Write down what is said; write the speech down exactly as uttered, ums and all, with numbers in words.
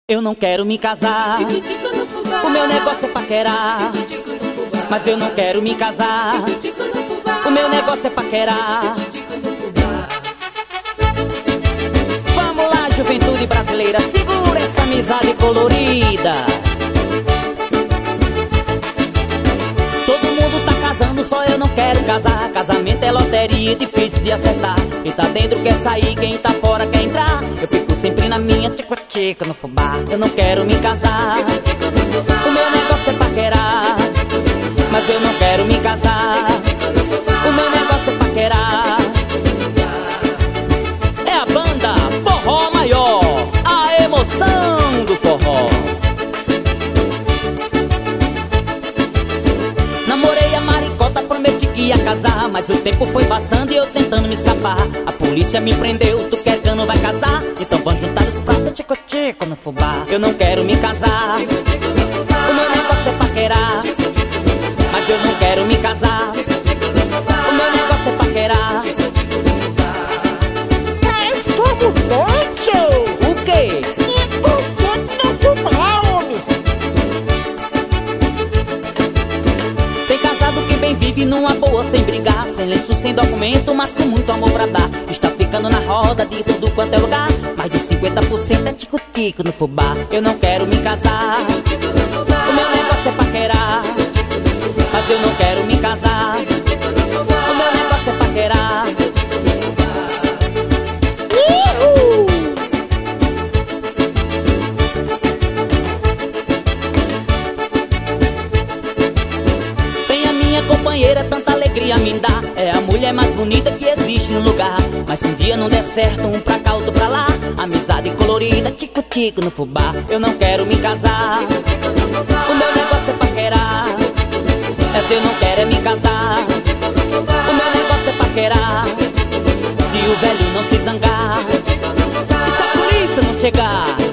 Eu não quero me casar, o meu negócio é paquerar. Mas eu não quero me casar, o meu negócio é paquerar. Vamos lá, juventude brasileira, segura essa amizade colorida. Todo mundo tá casando, só eu não quero casar. Casamento é loteria, difícil de acertar. Quem tá dentro quer sair, quem tá fora quer entrar. Eu fico sempre na minha, tico-tico no fubá. Eu não quero me casar, o meu negócio é paquerar. Mas eu não quero me casar, o meu negócio é paquerar. É a banda Forró Maior, a emoção do forró. Namorei a maricota, prometi que ia casar, mas o tempo foi passando e eu tentando me escapar. A polícia me prendeu, tu quer que não vai casar? Então vamos juntar os pratos, tico-tico no fubá. Eu não quero me casar, o meu negócio é paquerar. Mas eu não quero me casar, o meu negócio é paquerar. Mas como pode? O quê? E por que não fumar, homem? Tem casado que bem vive numa boa sem brigar, sem lenço, sem documento, mas com muito amor pra dar. Está ficando na roda de tudo quanto é lugar. Mais de cinquenta por cento é tico-tico no fubá. Eu não quero me casar, o meu negócio é paquerar. Mas eu não quero me casar, o meu negócio é paquerar. Ihu! Tem a minha companheira, tanta alegria me dá. É a mulher mais bonita que existe no lugar. Mas se um dia não der certo, um pra cá, outro pra lá. Amizade colorida, tico-tico no fubá. Eu não quero me casar, o meu negócio é paquerar. Mas eu não quero é me casar, o meu negócio é paquerar. Se o velho não se zangar, e se a polícia não chegar,